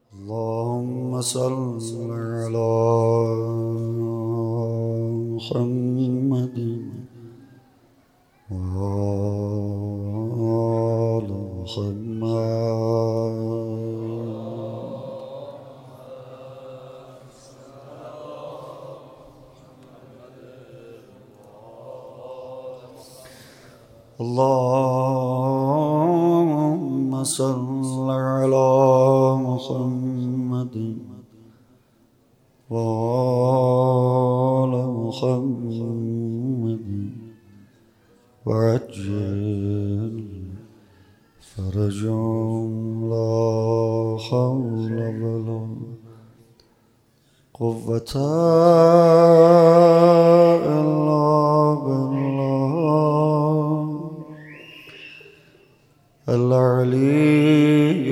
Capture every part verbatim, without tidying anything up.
اللهم صل على محمد وآل محمد. اللهم صل على محمد وآل محمد وعجل فرجهم لا حول ولا قوة إلا بالله العلي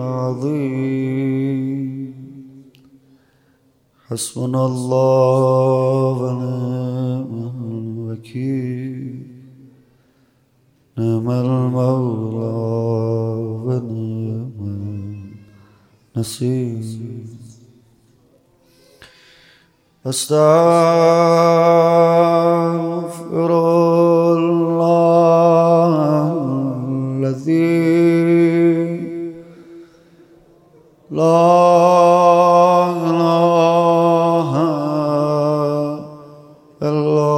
العظيم. حسبنا الله ونعم الوكيل، نعم المولى ونعم النصير. أستغفر الله الذي لا إله إلا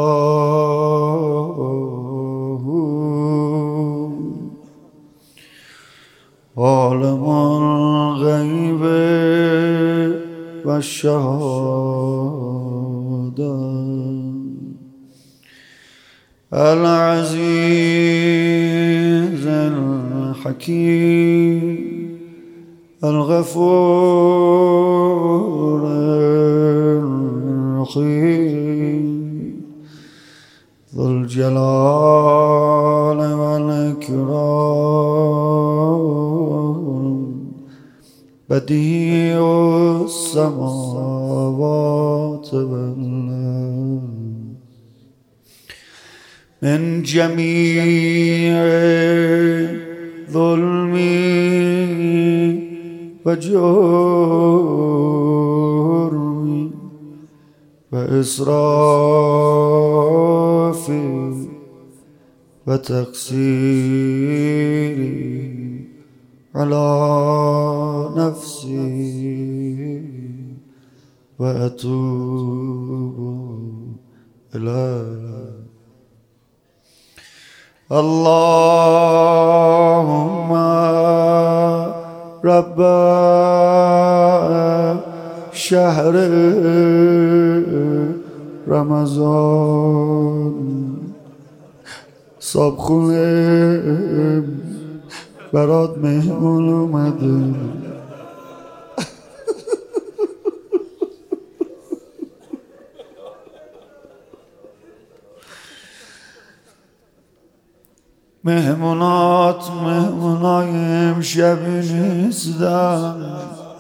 هو، عالم الغيب والشهادة، العزيز الحكيم الغفور الرحيم، ذو الجلال والإكرام، بديع السماوات والأرض، من جميع ظلمي وجوري وإسرافي وتقصيري على نفسي، وأتوب إليه. اللهم رب شهر رمضان، صبح برات مهمون اومده، مهمونات مهمونای امشبی نیستن،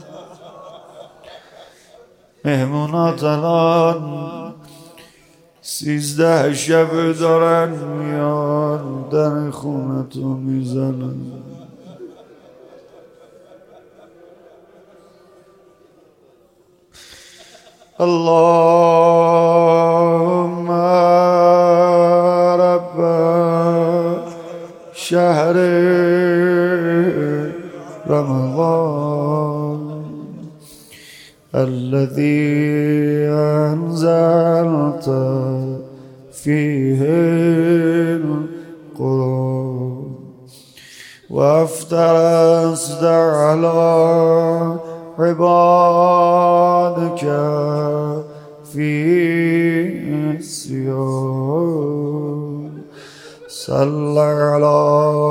مهمونات الان سیزده شب دارن میان در خونتو میزنن. اللهم رب شهر رمضان الذي أنزلت فيه القرآن، وافترست على عبادك فيه الصيام. صلى على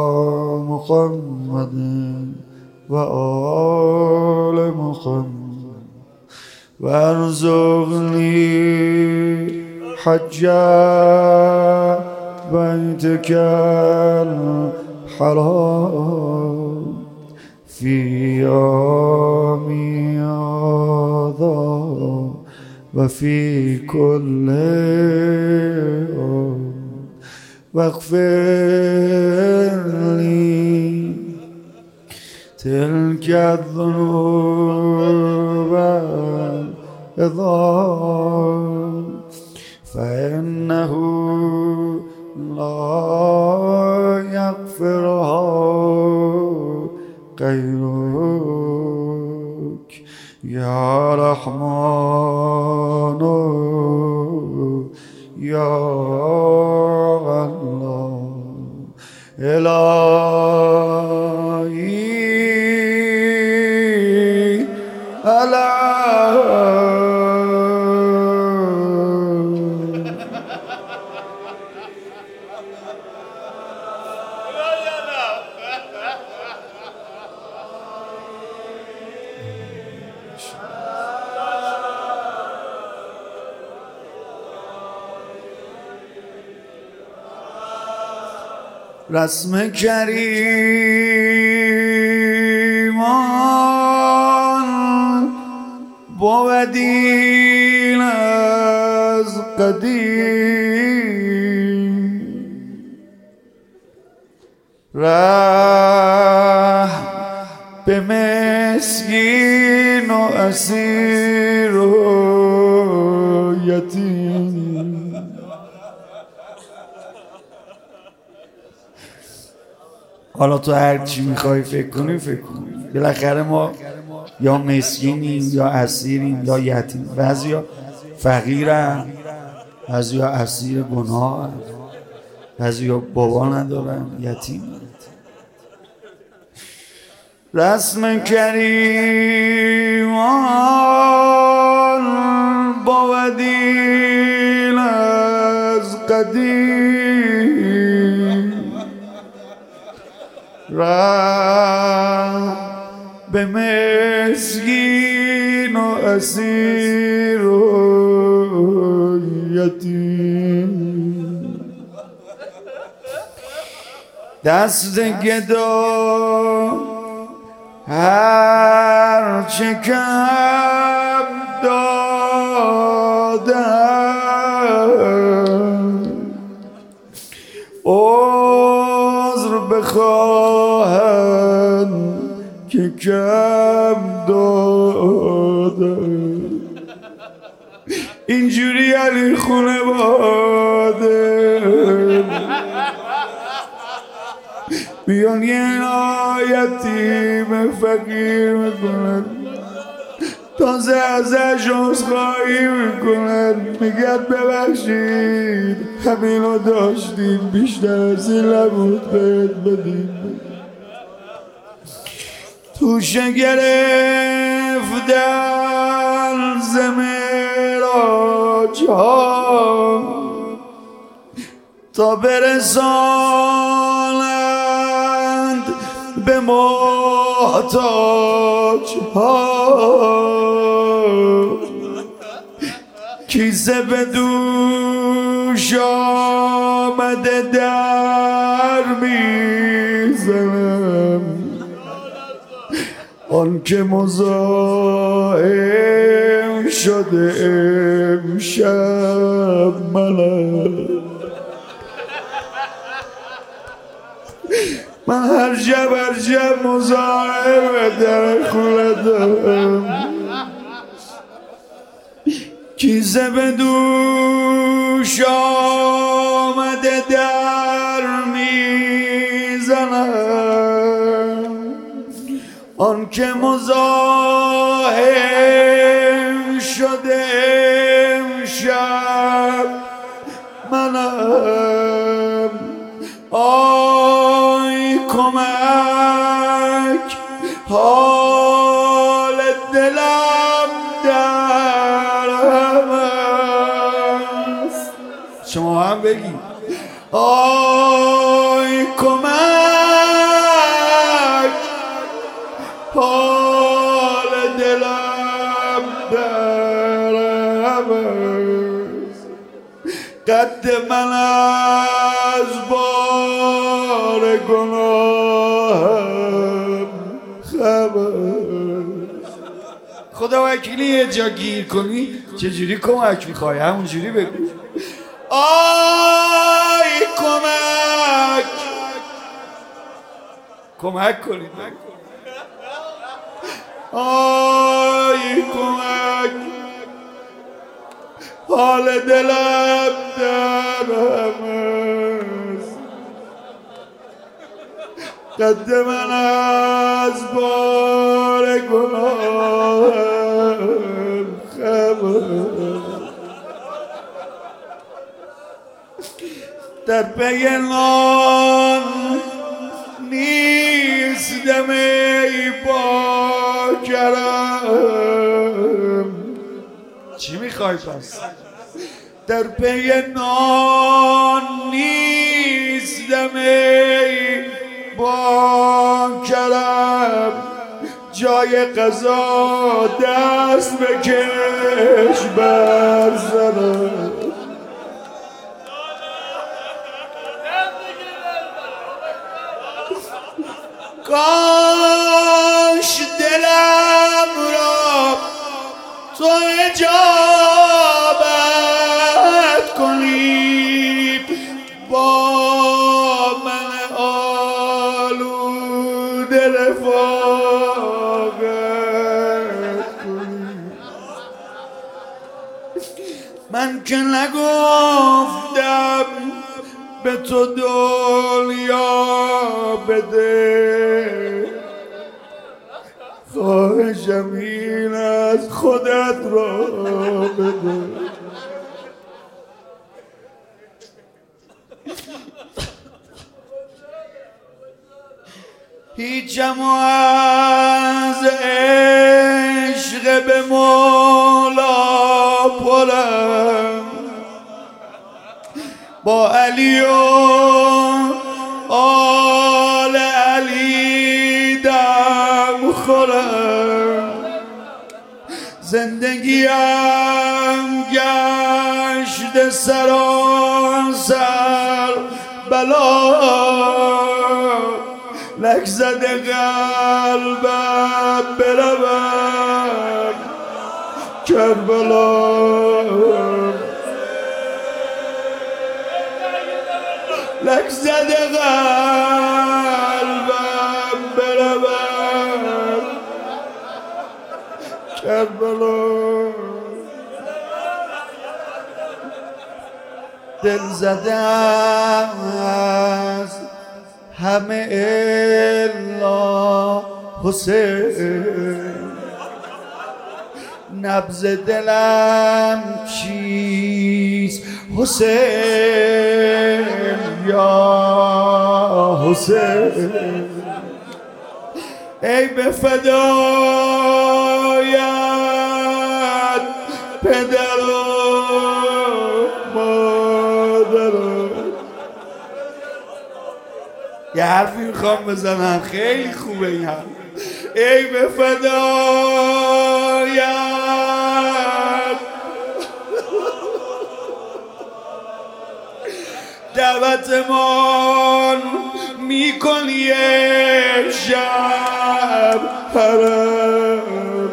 محمد وآل محمد، وارزقني حج بيتك الحرام في يومي هذا وفي كل يوم، واغفر لي تلك منك الذنوب العظام فإنه لا يغفرها غيرك يا رحمن يا الله إلهي الله رسم کریمان بودین از قدیم ره به مسکین و اسیر و یتیم حالا تو هر چی میخوای فکر کنی فکر کنی بالاخره ما یا مسکینیم یا اسیریم یا یتیم بعضیا فقیرن بعضیا اسیر گناه بعضیا بابا ندارن یتیم رسم کریمان بودین از قدیم ره به مسکین و اسیر و یتیم دست گدا هر چه کم دادم عذر بخواهن که کم دادم اینجوری علی خونه باده بیان یه یتیم فقیر میکنن تازه ازش عذرخواهی میکنن میگن ببخشید همین رو داشتیم بیشتر از این نبود بهت بدیم توشه گرفتن ز معراج ها تا برسانند به محتاج ها کیسه به دوش آمده در میزنم آن که مزاحم شده امشب منم من هر شب هر شب مزاحم در خونه دارم کیسه به دوش آمده در میزنم آن که مزاحم شده امشب منم آی کمک حال دلم در هم است شما هم بگید آی کمک حال دلم در هم است قد من از بار گناهم خبر خدا وکیلی یه جا گیر کنی چجوری کمک میخوای همونجوری بگو آی کمک کمک کنید آی کمک حال دلم در همه قد من از بار گناه خبر در پی نان نیستم ای با کرم. چی میخوای پس؟ در پی نان نیستم ای با کرم، جای قضا دست بکش بر سرم. کاش دلم را تو اجابت کنی، با من آلوده رفاقت کنی. من که نگفتم به تو دنیا بده، خواهشم این از خودت را بده. هیچم از عشق به مولا پرم، با علی و آل علی دم خورم. زندگیم گشت سراسر بلا، لک زده قلبم بروم کربلا. لک زده قلبم بروم کربلا. دل زدم از همه الا حسین، نبض دلم چیست حسین یا حسین. ای به فدایت پدر و مادرم. یه حرفی میخوام بزنم خیلی خوبه این حرف. ای به فدایت دعوتمان میکنی شب حرم.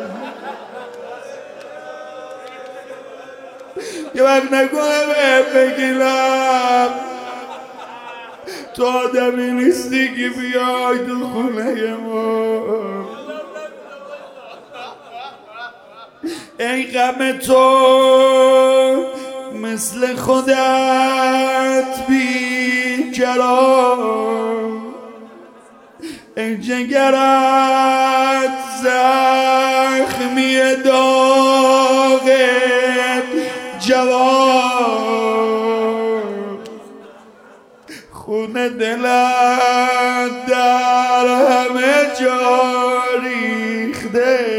یه وقت نکنه به بگیرم تو آدمی نیستی که بیای تو خونه ما. ای غم تو مثل خودت بی کرام، ای جگرت زخمی داغ جوان، خون دلت در همه جا ریخته،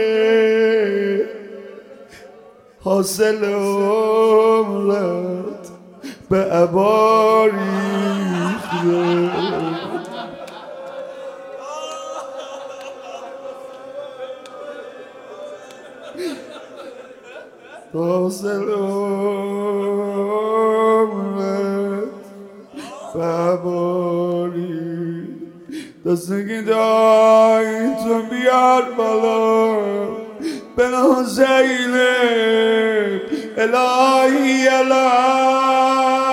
حاصل عمرت به عبا ریخته. حاصل عمرت به عبا ریخته. دستگی دایی تو بیار بالا بنا زینب الهی الهی